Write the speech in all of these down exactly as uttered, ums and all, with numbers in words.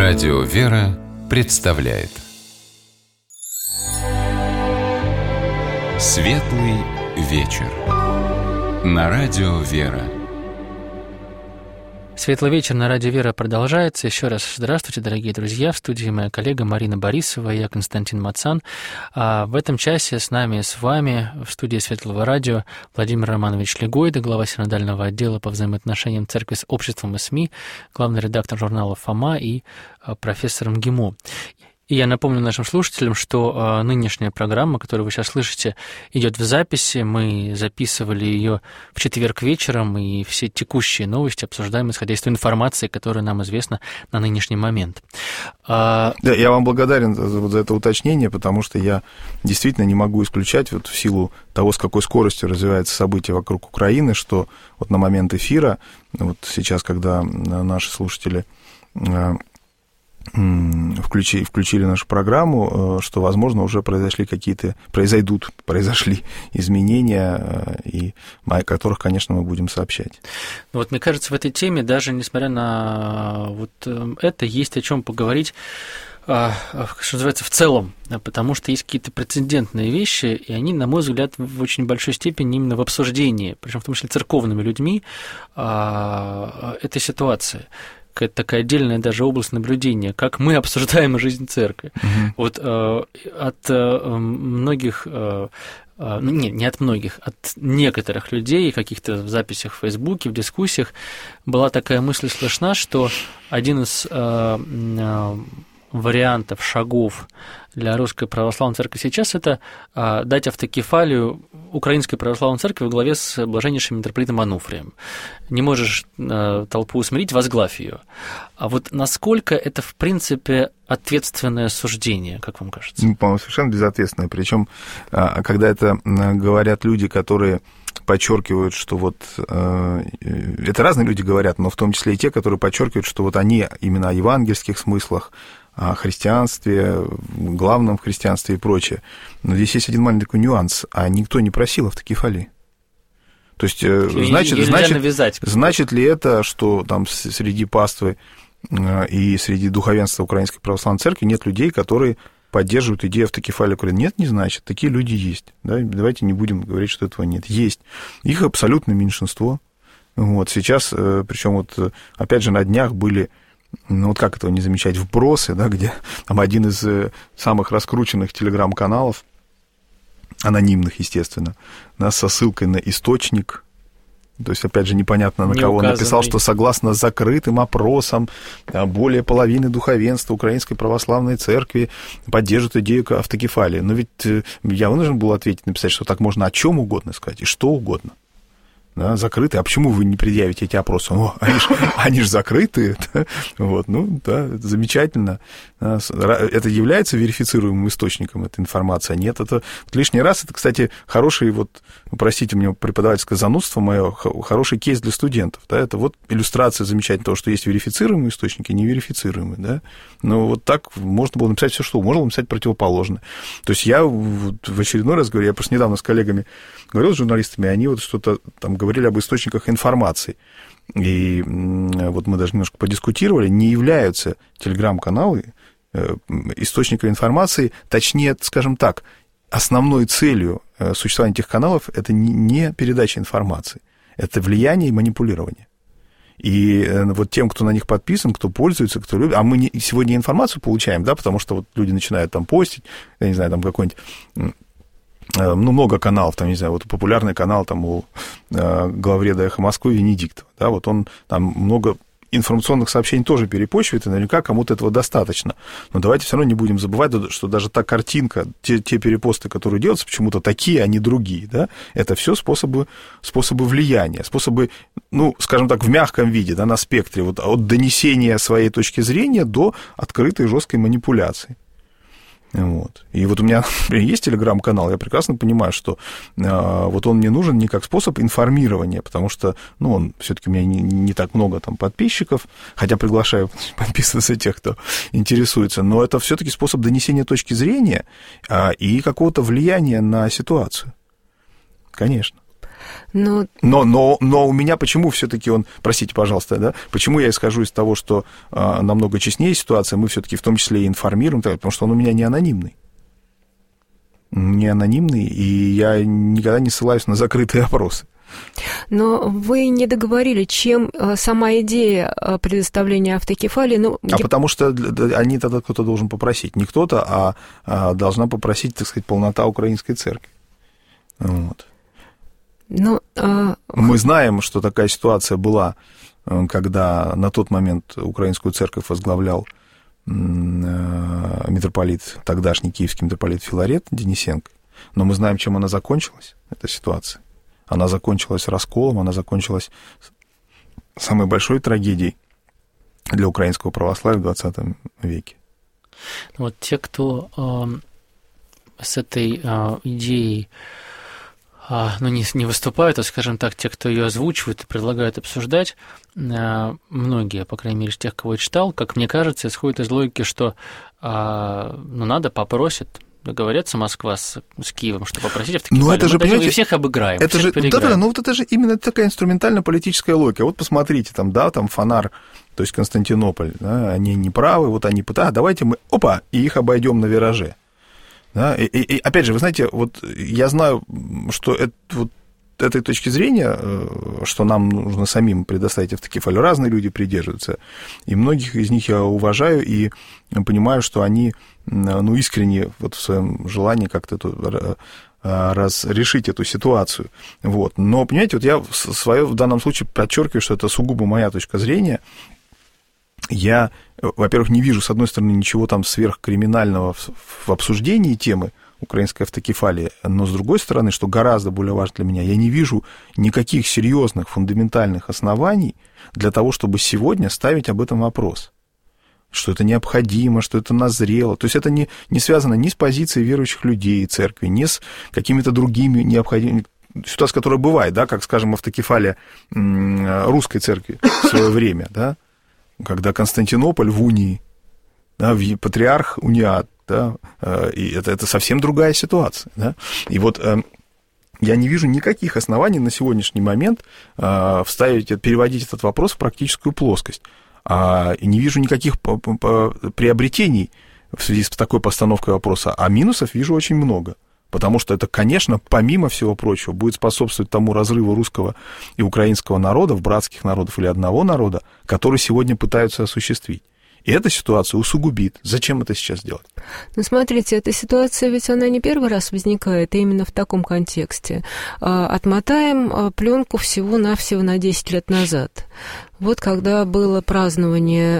Радио «Вера» представляет Светлый вечер на Радио «Вера». Светлый вечер на Радио «Вера» продолжается. Еще раз здравствуйте, дорогие друзья. В студии моя коллега Марина Борисова, я Константин Мацан. А в этом часе с нами, с вами, в студии Светлого радио Владимир Романович Легойда, глава синодального отдела по взаимоотношениям церкви с обществом и СМИ, главный редактор журнала «Фома» и профессор МГИМО. И я напомню нашим слушателям, что э, нынешняя программа, которую вы сейчас слышите, идет в записи. Мы записывали ее в четверг вечером, и все текущие новости обсуждаем, исходя из той информации, которая нам известна на нынешний момент. А... Да, я вам благодарен за, вот, за это уточнение, потому что я действительно не могу исключать, вот, в силу того, с какой скоростью развиваются события вокруг Украины, что вот на момент эфира, вот сейчас, когда наши слушатели Включи, включили нашу программу, что, возможно, уже произошли какие-то, произойдут, произошли изменения, и о которых, конечно, мы будем сообщать. Ну вот, мне кажется, в этой теме, даже несмотря на вот это, есть о чем поговорить, что называется, в целом, потому что есть какие-то прецедентные вещи, и они, на мой взгляд, в очень большой степени именно в обсуждении, причем в том числе церковными людьми, этой ситуации. Какая-то такая отдельная даже область наблюдения, как мы обсуждаем жизнь церкви. Mm-hmm. Вот э, от э, многих, э, э, не, не от многих, от некоторых людей, каких-то в записях в Фейсбуке, в дискуссиях, была такая мысль слышна, что один из э, э, вариантов, шагов для Русской Православной Церкви сейчас – это э, дать автокефалию Украинской Православной Церкви во главе с блаженнейшим митрополитом Ануфрием. Не можешь э, толпу усмирить, возглавь ее. А вот насколько это, в принципе, ответственное суждение, как вам кажется? Ну, по-моему, совершенно безответственное. Причем, когда это говорят люди, которые подчеркивают, что вот э, это разные люди говорят, но в том числе и те, которые подчеркивают, что вот они именно о евангельских смыслах, о христианстве, главном христианстве и прочее. Но здесь есть один маленький нюанс, а никто не просил автокефалии. То есть, и, значит, и значит, навязать, значит ли это, что там среди паствы и среди духовенства Украинской Православной Церкви нет людей, которые поддерживают идею автокефалии Украины? Нет, не значит. Такие люди есть. Да? Давайте не будем говорить, что этого нет. Есть. Их абсолютное меньшинство. Вот. Сейчас, причем вот, опять же, на днях были... Ну, вот как этого не замечать, вбросы, да, где там один из самых раскрученных телеграм-каналов, анонимных, естественно, да, со ссылкой на источник, то есть, опять же, непонятно, на не кого, указанный. Написал, что согласно закрытым опросам более половины духовенства Украинской Православной Церкви поддерживают идею автокефалии. Но ведь я вынужден был ответить, написать, что так можно о чем угодно сказать и что угодно. Да, закрытые. А почему вы не предъявите эти опросы? О, они же они ж закрытые. Да? Вот, ну, да, это замечательно. Это является верифицируемым источником этой информации? Нет, это вот лишний раз. Это, кстати, хороший, вот, простите мне преподавательское занудство мое, хороший кейс для студентов. Да? Это вот иллюстрация замечательная того, что есть верифицируемые источники и неверифицируемые. Да? Но вот так можно было написать все, что можно было написать противоположное. То есть я вот в очередной раз говорю, я просто недавно с коллегами говорил с журналистами, они вот что-то там говорили об источниках информации. И вот мы даже немножко подискутировали, не являются телеграм-каналы источником информации, точнее, скажем так, основной целью существования этих каналов это не передача информации, это влияние и манипулирование. И вот тем, кто на них подписан, кто пользуется, кто любит, а мы не, сегодня информацию получаем, да, потому что вот люди начинают там постить, я не знаю, там какой-нибудь... Ну, много каналов, там, не знаю, вот популярный канал там у э, главреда «Эхо Москвы» Венедиктова, да, вот он там много информационных сообщений тоже перепощивает, и наверняка кому-то этого достаточно. Но давайте все равно не будем забывать, что даже та картинка, те, те перепосты, которые делаются, почему-то такие, а не другие, да, это все способы, способы влияния, способы, ну, скажем так, в мягком виде, да, на спектре, вот от донесения своей точки зрения до открытой жесткой манипуляции. Вот. И вот у меня есть телеграм-канал, я прекрасно понимаю, что э, вот он мне нужен не как способ информирования, потому что, ну, он все-таки у меня не, не так много там подписчиков, хотя приглашаю подписываться тех, кто интересуется, но это все-таки способ донесения точки зрения э, и какого-то влияния на ситуацию. Конечно. Но... Но, но, но у меня почему все-таки он, простите, пожалуйста, да, почему я исхожу из того, что а, намного честнее ситуация, мы все-таки в том числе и информируем, потому что он у меня не анонимный. Не анонимный, и я никогда не ссылаюсь на закрытые опросы. Но вы не договорили, чем сама идея предоставления автокефалии... Ну, а я... потому что они тогда кто-то должен попросить. Не кто-то, а, а должна попросить, так сказать, полнота Украинской церкви. Вот. Ну, а... Мы знаем, что такая ситуация была, когда на тот момент Украинскую церковь возглавлял митрополит, тогдашний киевский митрополит Филарет Денисенко. Но мы знаем, чем она закончилась, эта ситуация. Она закончилась расколом, она закончилась самой большой трагедией для украинского православия в двадцатом веке. Вот те, кто э, с этой э, идеей э, ну, не, не выступают, а, скажем так, те, кто ее озвучивают и предлагают обсуждать, э, многие, по крайней мере, из тех, кого я читал, как мне кажется, исходит из логики, что э, ну, надо, попросит договорятся Москва с, с Киевом, что попросить автокефалию. Ну, это же, понимаете, и всех обыграем, это всех же, да-да, ну вот это же именно такая инструментально-политическая логика. Вот посмотрите, там, да, там Фонар, то есть Константинополь, да, они не правы, вот они пытаются, а давайте мы, опа, и их обойдем на вираже. Да, и, и, и опять же, вы знаете, вот я знаю, что это вот этой точки зрения, что нам нужно самим предоставить автокефалию, разные люди придерживаются. И многих из них я уважаю и понимаю, что они, ну, искренне вот в своем желании как-то эту, разрешить эту ситуацию. Вот. Но, понимаете, вот я свое в данном случае подчеркиваю, что это сугубо моя точка зрения. Я, во-первых, не вижу, с одной стороны, ничего там сверхкриминального в, в обсуждении темы украинской автокефалии, но, с другой стороны, что гораздо более важно для меня, я не вижу никаких серьезных фундаментальных оснований для того, чтобы сегодня ставить об этом вопрос, что это необходимо, что это назрело. То есть это не, не связано ни с позицией верующих людей церкви, ни с какими-то другими необходимыми ситуациями, которые бывают, да, как, скажем, автокефалия русской церкви в свое время, да, когда Константинополь в унии, да, патриарх униат, да, и это, это совсем другая ситуация, да, и вот я не вижу никаких оснований на сегодняшний момент вставить, переводить этот вопрос в практическую плоскость, и не вижу никаких приобретений в связи с такой постановкой вопроса, а минусов вижу очень много, потому что это, конечно, помимо всего прочего, будет способствовать тому разрыву русского и украинского народов, братских народов или одного народа, который сегодня пытаются осуществить. И эта ситуация усугубит. Зачем это сейчас делать? Ну, смотрите, эта ситуация ведь она не первый раз возникает, именно в таком контексте. Отмотаем пленку всего-навсего на десять лет назад. Вот когда было празднование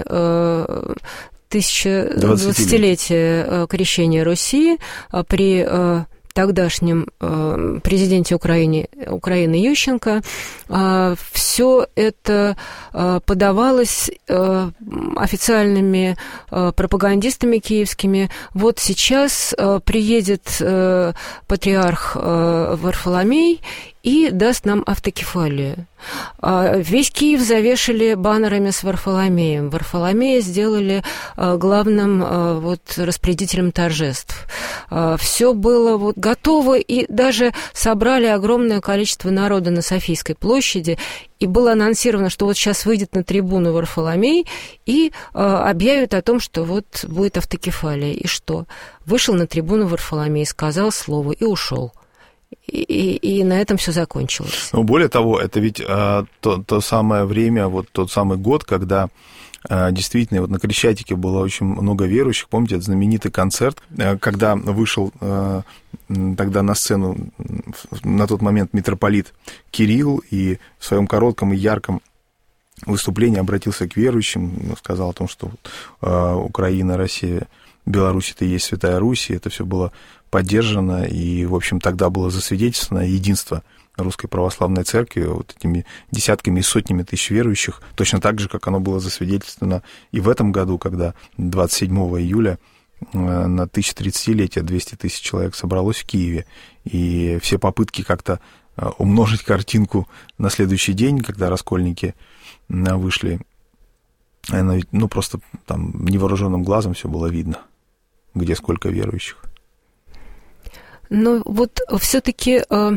тысячедвадцатилетия крещения Руси при тогдашнем э, президенте Украины, Украины Ющенко, э, все это э, подавалось э, официальными э, пропагандистами киевскими. Вот сейчас э, приедет э, патриарх э, Варфоломей и даст нам автокефалию. Весь Киев завешали баннерами с Варфоломеем. Варфоломея сделали главным вот, распорядителем торжеств. Все было вот готово, и даже собрали огромное количество народа на Софийской площади, и было анонсировано, что вот сейчас выйдет на трибуну Варфоломей и объявит о том, что вот будет автокефалия. И что? Вышел на трибуну Варфоломей, сказал слово и ушел. И, и, и на этом все закончилось. Но более того, это ведь а, то, то самое время, вот тот самый год, когда а, действительно вот на Крещатике было очень много верующих. Помните, этот знаменитый концерт, а, когда вышел а, тогда на сцену на тот момент митрополит Кирилл и в своем коротком и ярком выступлении обратился к верующим, сказал о том, что а, Украина, Россия, Беларусь — это и есть Святая Русь, и это все было поддержано, и, в общем, тогда было засвидетельствовано единство Русской Православной Церкви вот этими десятками и сотнями тысяч верующих, точно так же, как оно было засвидетельствовано и в этом году, когда двадцать седьмого июля на тысячетридцатилетие двести тысяч человек собралось в Киеве, и все попытки как-то умножить картинку на следующий день, когда раскольники вышли, ну, просто там невооруженным глазом все было видно, где сколько верующих. Но вот все-таки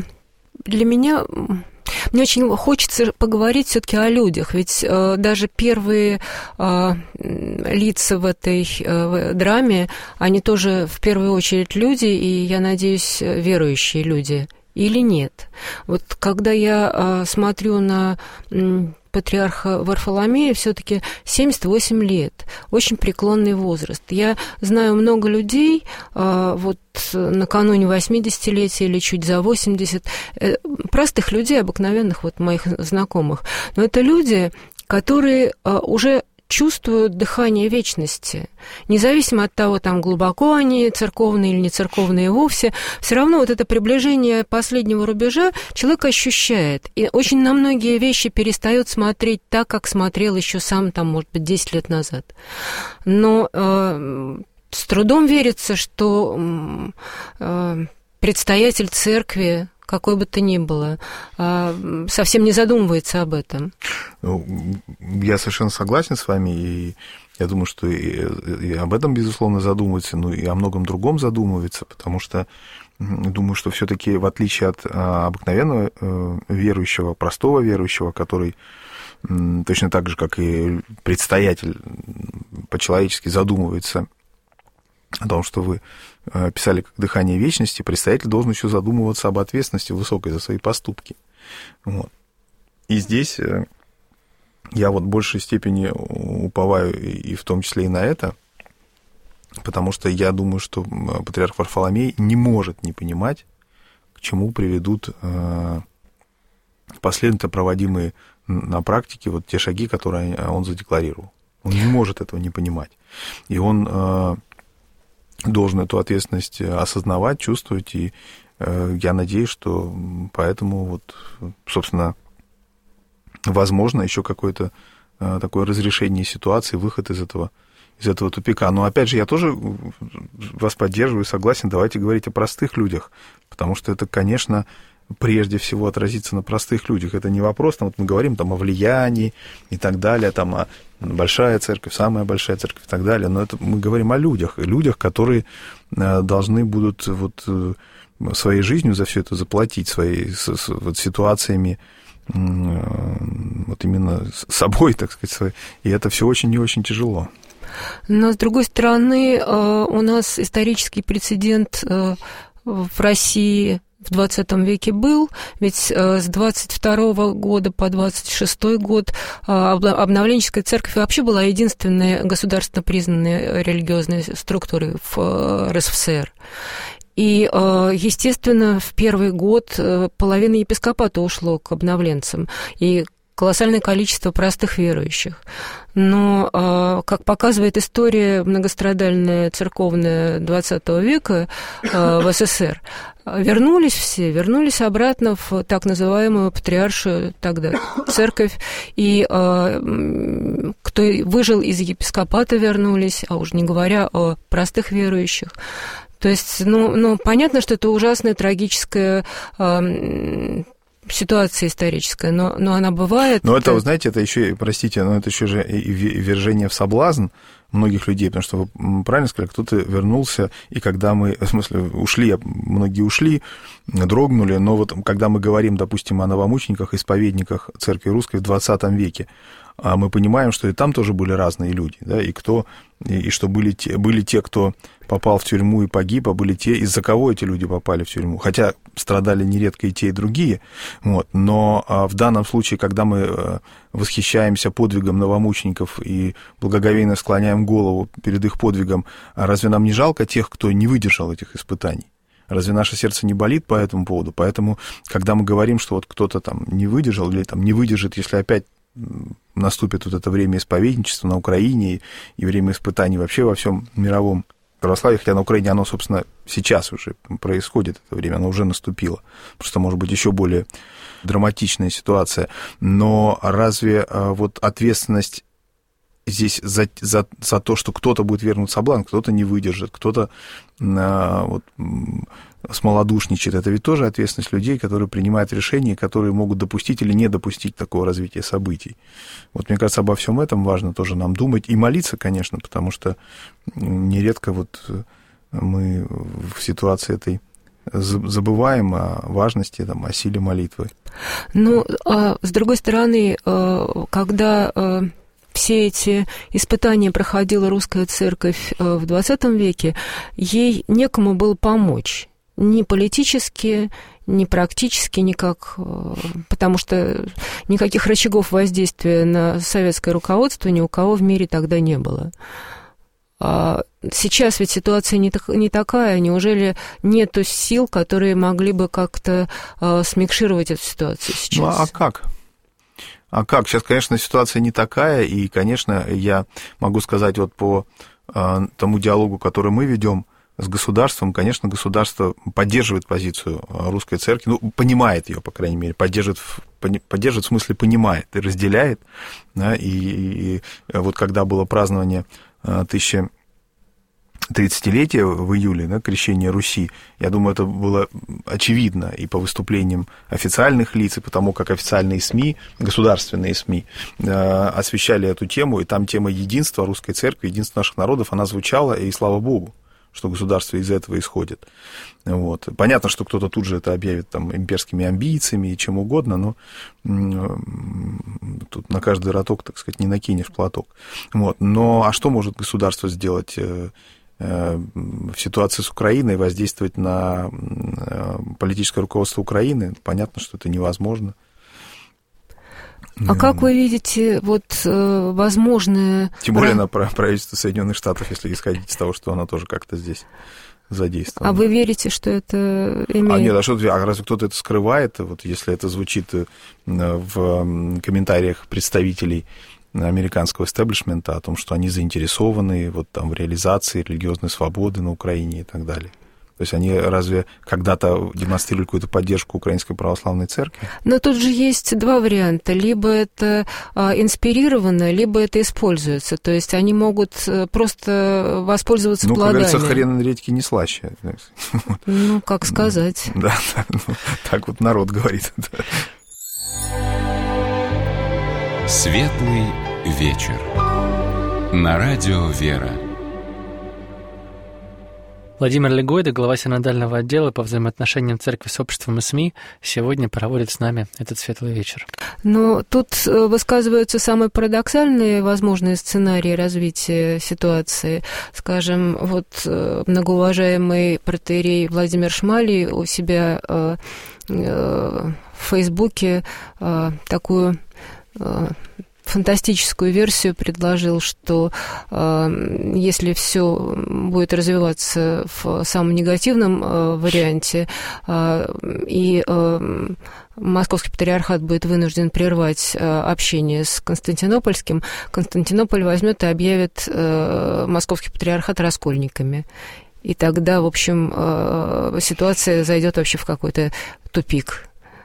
для меня... Мне очень хочется поговорить все-таки о людях, ведь э, даже первые э, лица в этой э, драме, они тоже в первую очередь люди, и, я надеюсь, верующие люди. Или нет? Вот когда я э, смотрю на э, патриарха Варфоломея, все-таки семьдесят восемь лет, очень преклонный возраст. Я знаю много людей, э, вот накануне восьмидесятилетия или чуть за восемьдесят, э, простых людей, обыкновенных вот моих знакомых. Но это люди, которые э, уже чувствуют дыхание вечности. Независимо от того, там глубоко они церковные или не церковные вовсе, все равно вот это приближение последнего рубежа человек ощущает. И очень на многие вещи перестает смотреть так, как смотрел еще сам, там, может быть, десять лет назад. Но э, с трудом верится, что э, предстоятель церкви, какой бы то ни было, совсем не задумывается об этом. Ну, я совершенно согласен с вами, и я думаю, что и, и об этом, безусловно, задумывается, но и о многом другом задумывается, потому что думаю, что все-таки в отличие от обыкновенного верующего, простого верующего, который точно так же, как и предстоятель, по-человечески задумывается о том, что вы писали как «Дыхание вечности», предстоятель должен еще задумываться об ответственности высокой за свои поступки. Вот. И здесь я вот в большей степени уповаю и в том числе и на это, потому что я думаю, что патриарх Варфоломей не может не понимать, к чему приведут последовательно проводимые на практике вот те шаги, которые он задекларировал. Он не может этого не понимать. И он должен эту ответственность осознавать, чувствовать, и э, я надеюсь, что поэтому вот, собственно, возможно еще какое-то э, такое разрешение ситуации, выход из этого, из этого тупика. Но, опять же, я тоже вас поддерживаю, согласен, давайте говорить о простых людях, потому что это, конечно, прежде всего отразится на простых людях. Это не вопрос, там, вот мы говорим там, о влиянии и так далее, там, о большая церковь, самая большая церковь и так далее, но это мы говорим о людях, людях, которые должны будут вот своей жизнью за все это заплатить, своей вот, ситуациями, вот именно собой, так сказать, и это все очень и очень тяжело. Но, с другой стороны, у нас исторический прецедент в России в двадцатом веке был, ведь с двадцать второго года по двадцать шестой год обновленческая церковь вообще была единственной государственно признанной религиозной структурой в РСФСР. И, естественно, в первый год половина епископата ушло к обновленцам, и колоссальное количество простых верующих. Но, как показывает история многострадальная церковная двадцатого века в СССР, вернулись все, вернулись обратно в так называемую патриаршую тогда церковь, и кто выжил из епископата, вернулись, а уж не говоря о простых верующих. То есть, ну, ну понятно, что это ужасная, трагическая ситуация историческая, но, но она бывает. Но это, вы знаете, это еще, простите, но это еще же и ввержение в соблазн многих людей, потому что вы правильно сказали, кто-то вернулся, и когда мы, в смысле, ушли, многие ушли, дрогнули, но вот когда мы говорим, допустим, о новомучениках, исповедниках церкви русской в двадцатом веке, мы понимаем, что и там тоже были разные люди, да, и кто, и, и что были те, были те, кто попал в тюрьму и погиб, а были те, из-за кого эти люди попали в тюрьму, хотя страдали нередко и те, и другие, вот, но в данном случае, когда мы восхищаемся подвигом новомучеников и благоговейно склоняем голову перед их подвигом, разве нам не жалко тех, кто не выдержал этих испытаний? Разве наше сердце не болит по этому поводу? Поэтому, когда мы говорим, что вот кто-то там не выдержал или там не выдержит, если опять наступит вот это время исповедничества на Украине и время испытаний вообще во всем мировом православии, хотя на Украине оно, собственно, сейчас уже происходит, это время, оно уже наступило. Просто, может быть, еще более драматичная ситуация. Но разве вот ответственность здесь за, за, за то, что кто-то будет вернуть соблазн, кто-то не выдержит, кто-то а, вот, смолодушничает, это ведь тоже ответственность людей, которые принимают решения, которые могут допустить или не допустить такого развития событий. Вот мне кажется, обо всем этом важно тоже нам думать и молиться, конечно, потому что нередко вот мы в ситуации этой забываем о важности, там, о силе молитвы. Ну, а с другой стороны, когда все эти испытания проходила русская церковь в двадцатом веке, ей некому было помочь. Ни политически, ни практически никак, потому что никаких рычагов воздействия на советское руководство ни у кого в мире тогда не было. А сейчас ведь ситуация не, так, не такая. Неужели нету сил, которые могли бы как-то а, смикшировать эту ситуацию сейчас? Ну, а как? А как? Сейчас, конечно, ситуация не такая, и, конечно, я могу сказать вот по а, тому диалогу, который мы ведем с государством, конечно, государство поддерживает позицию русской церкви, ну, понимает ее, по крайней мере, поддерживает, поддерживает в смысле понимает и разделяет, да, и, и вот когда было празднование тысяча тридцатилетия в июле, да, крещения Руси, я думаю, это было очевидно и по выступлениям официальных лиц, и по тому, как официальные СМИ, государственные СМИ освещали эту тему, и там тема единства русской церкви, единства наших народов, она звучала, и слава Богу, что государство из этого исходит. Вот. Понятно, что кто-то тут же это объявит там, имперскими амбициями и чем угодно, но тут на каждый роток, так сказать, не накинешь платок. Вот. Но а что может государство сделать в ситуации с Украиной, воздействовать на политическое руководство Украины? Понятно, что это невозможно. А как вы видите вот возможное... Тем более на правительство Соединенных Штатов, если исходить из того, что оно тоже как-то здесь задействовано. А вы верите, что это имеет... А нет, а, что, а разве кто-то это скрывает? Вот если это звучит в комментариях представителей американского истеблишмента о том, что они заинтересованы вот, там, в реализации религиозной свободы на Украине и так далее. То есть они разве когда-то демонстрируют какую-то поддержку Украинской Православной Церкви? Но тут же есть два варианта. Либо это а, инспирировано, либо это используется. То есть они могут просто воспользоваться ну, плодами. Ну, как говорится, хрен на редьке не слаще. Ну, как сказать. Да, так вот народ говорит. Светлый вечер. На радио «Вера». Владимир Легойда, глава синодального отдела по взаимоотношениям церкви с обществом и СМИ, сегодня проводит с нами этот светлый вечер. Но тут высказываются самые парадоксальные возможные сценарии развития ситуации. Скажем, вот многоуважаемый протоиерей Владимир Шмалий у себя в Фейсбуке такую фантастическую версию предложил, что э, если все будет развиваться в самом негативном э, варианте, э, и э, Московский патриархат будет вынужден прервать э, общение с Константинопольским, Константинополь возьмет и объявит э, Московский патриархат раскольниками. И тогда, в общем, э, ситуация зайдет вообще в какой-то тупик.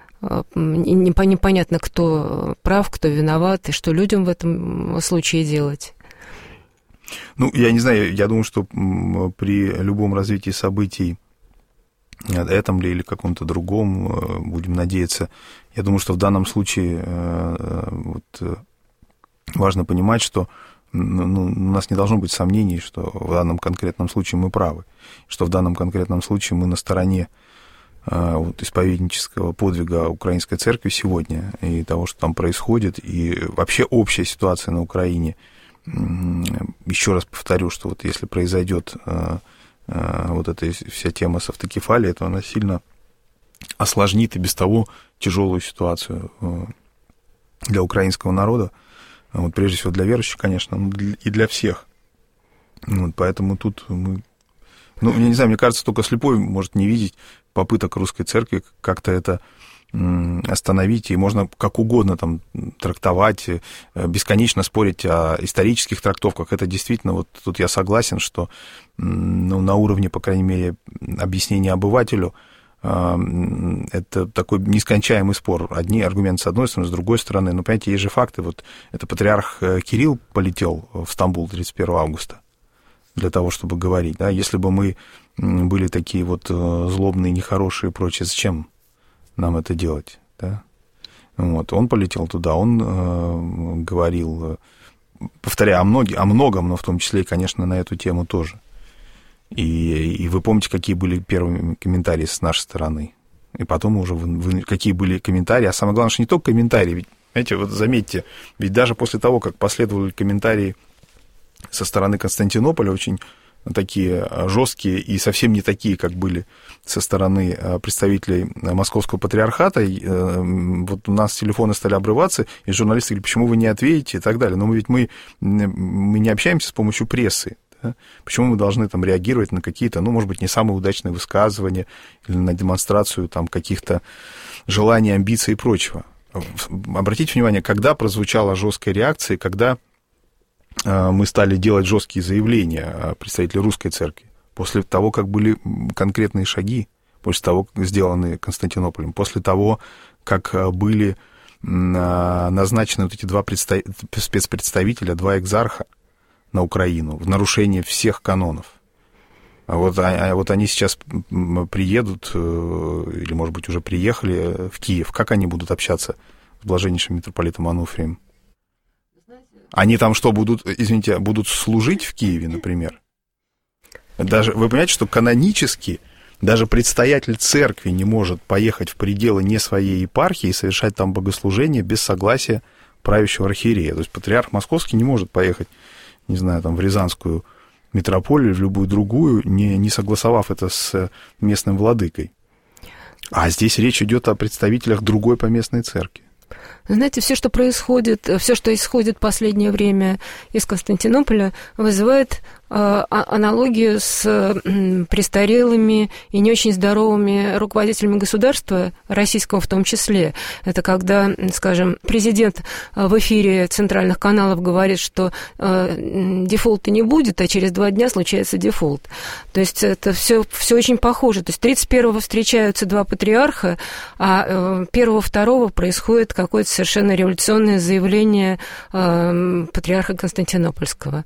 Непонятно, кто прав, кто виноват, и что людям в этом случае делать. Ну, я не знаю, я думаю, что при любом развитии событий, этом ли или каком-то другом, будем надеяться, я думаю, что в данном случае вот, важно понимать, что ну, у нас не должно быть сомнений, что в данном конкретном случае мы правы, что в данном конкретном случае мы на стороне вот, исповеднического подвига Украинской Церкви сегодня и того, что там происходит, и вообще общая ситуация на Украине. Еще раз повторю, что вот если произойдет вот эта вся тема с автокефалией, то она сильно осложнит и без того тяжелую ситуацию для украинского народа, вот, прежде всего для верующих, конечно, но и для всех. Вот, поэтому тут мы... Ну, я не знаю, мне кажется, только слепой может не видеть попыток русской церкви как-то это остановить, и можно как угодно там трактовать, бесконечно спорить о исторических трактовках. Это действительно, вот тут я согласен, что ну, на уровне, по крайней мере, объяснения обывателю, это такой нескончаемый спор. Одни аргументы с одной стороны, с другой стороны. Но, понимаете, есть же факты. Вот это патриарх Кирилл полетел в Стамбул тридцать первого августа для того, чтобы говорить. Да? Если бы мы были такие вот злобные, нехорошие и прочее, зачем нам это делать? Да? Вот. Он полетел туда, он э, говорил, повторяю, о, многих, о многом, но в том числе и, конечно, на эту тему тоже. И, и вы помните, какие были первые комментарии с нашей стороны. И потом уже вы, вы, какие были комментарии. А самое главное, что не только комментарии. Ведь, знаете, вот заметьте, ведь даже после того, как последовали комментарии со стороны Константинополя, очень такие жесткие и совсем не такие, как были со стороны представителей Московского патриархата. Вот у нас телефоны стали обрываться, и журналисты говорят, почему вы не ответите и так далее. Но мы ведь мы, мы не общаемся с помощью прессы. Да? Почему мы должны там реагировать на какие-то, ну, может быть, не самые удачные высказывания или на демонстрацию там каких-то желаний, амбиций и прочего. Обратите внимание, когда прозвучала жесткая реакция, когда мы стали делать жесткие заявления представителей русской церкви, после того, как были конкретные шаги, после того, как сделаны Константинополем, после того, как были назначены вот эти два представ... спецпредставителя, два экзарха на Украину в нарушение всех канонов. А вот, а вот они сейчас приедут, или, может быть, уже приехали в Киев. Как они будут общаться с блаженнейшим митрополитом Ануфрием? Они там что, будут, извините, будут служить в Киеве, например? Даже, вы понимаете, что канонически даже предстоятель церкви не может поехать в пределы не своей епархии и совершать там богослужение без согласия правящего архиерея. То есть патриарх Московский не может поехать, не знаю, там, в Рязанскую митрополию или в любую другую, не, не согласовав это с местным владыкой. А здесь речь идет о представителях другой поместной церкви. Знаете, все, что происходит, все, что исходит в последнее время из Константинополя, вызывает э, аналогию с э, престарелыми и не очень здоровыми руководителями государства, российского в том числе. Это когда, скажем, президент в эфире центральных каналов говорит, что э, дефолта не будет, а через два дня случается дефолт. То есть это все, все очень похоже. То есть тридцать первого встречаются два патриарха, а первого-второго происходит какое-то совершенно революционное заявление э, патриарха Константинопольского.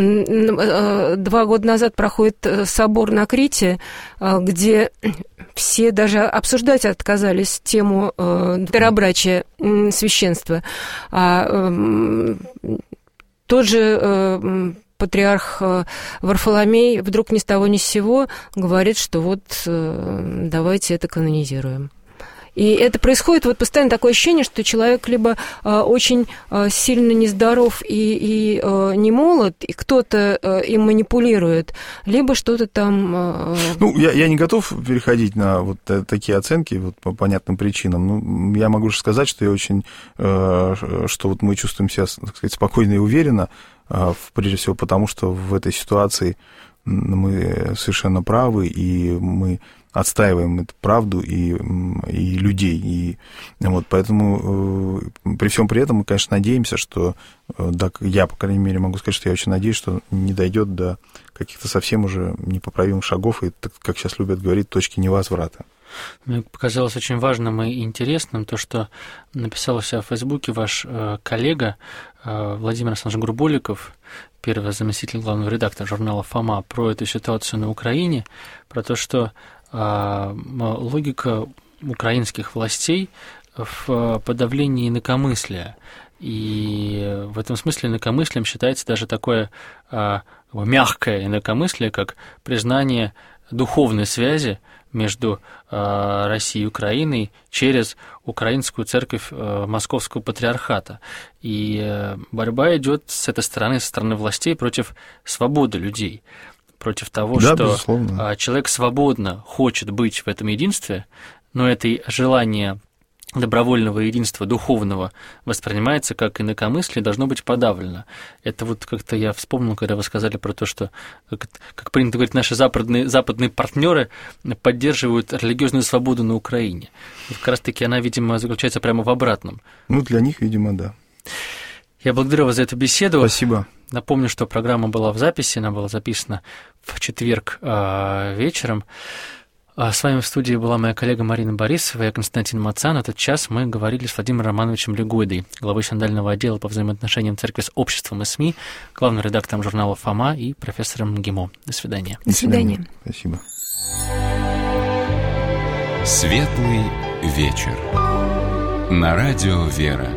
Два года назад проходит собор на Крите, э, где все даже обсуждать отказались тему э, даробрачия э, священства. А э, тот же э, патриарх Варфоломей вдруг ни с того ни с сего говорит, что вот э, давайте это канонизируем. И это происходит, вот постоянно такое ощущение, что человек либо э, очень э, сильно нездоров и, и э, не молод, и кто-то э, им манипулирует, либо что-то там... Э... Ну, я, я не готов переходить на вот такие оценки вот, по понятным причинам. Ну, я могу же сказать, что я очень... Э, что вот мы чувствуем себя, так сказать, спокойно и уверенно, э, прежде всего потому, что в этой ситуации мы совершенно правы, и мы отстаиваем эту правду и, и людей. И вот, поэтому э, при всем при этом мы, конечно, надеемся, что, э, да, я, по крайней мере, могу сказать, что я очень надеюсь, что не дойдет до каких-то совсем уже непоправимых шагов и, так, как сейчас любят говорить, точки невозврата. Мне показалось очень важным и интересным то, что написал у себя в Фейсбуке ваш э, коллега э, Владимир Александрович Груболиков, первый заместитель главного редактора журнала «Фома», про эту ситуацию на Украине, про то, что э, логика украинских властей в подавлении инакомыслия. И в этом смысле инакомыслием считается даже такое э, мягкое инакомыслие, как признание духовной связи между э, Россией и Украиной через украинскую церковь э, Московского патриархата. И э, борьба идет с этой стороны, со стороны властей против свободы людей, против того, да, что безусловно. Человек свободно хочет быть в этом единстве, но это желание добровольного единства духовного воспринимается как инакомыслие, должно быть подавлено. Это вот как-то я вспомнил, когда вы сказали про то, что, как, как принято говорить, наши западные, западные партнеры поддерживают религиозную свободу на Украине. Вот как раз-таки она, видимо, заключается прямо в обратном. Ну, для них, видимо, да. Я благодарю вас за эту беседу. Спасибо. Напомню, что программа была в записи, она была записана в четверг э, вечером. С вами в студии была моя коллега Марина Борисова, я Константин Мацан. Этот час мы говорили с Владимиром Романовичем Легойдой, главой синодального отдела по взаимоотношениям церкви с обществом и СМИ, главным редактором журнала «Фома» и профессором МГИМО. До свидания. До свидания. Спасибо. Светлый вечер. На радио «Вера».